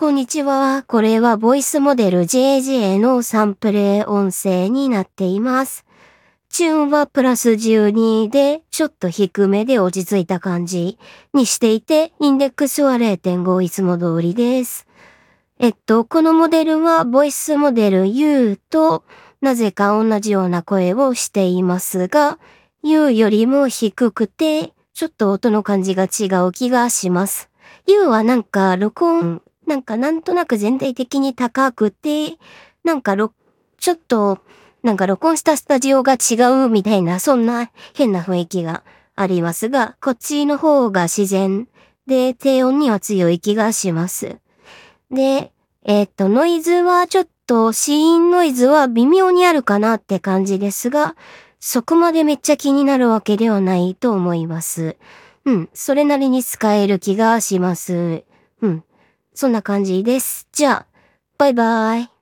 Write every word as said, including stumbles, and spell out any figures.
こんにちは。これはボイスモデル ジェージェー のサンプル音声になっています。チューンはプラスじゅうにで、ちょっと低めで落ち着いた感じにしていて、インデックスは れいてんご いつも通りです。えっと、このモデルはボイスモデル ユー となぜか同じような声をしていますが、ユー よりも低くて、ちょっと音の感じが違う気がします。ユー はなんか録音、なんかなんとなく全体的に高くて、なんかろ、ちょっと、なんか録音したスタジオが違うみたいな、そんな変な雰囲気がありますが、こっちの方が自然で低音には強い気がします。で、えっと、ノイズはちょっと、シーンノイズは微妙にあるかなって感じですが、そこまでめっちゃ気になるわけではないと思います。うん、それなりに使える気がします。うん、そんな感じです。じゃあ、バイバイ。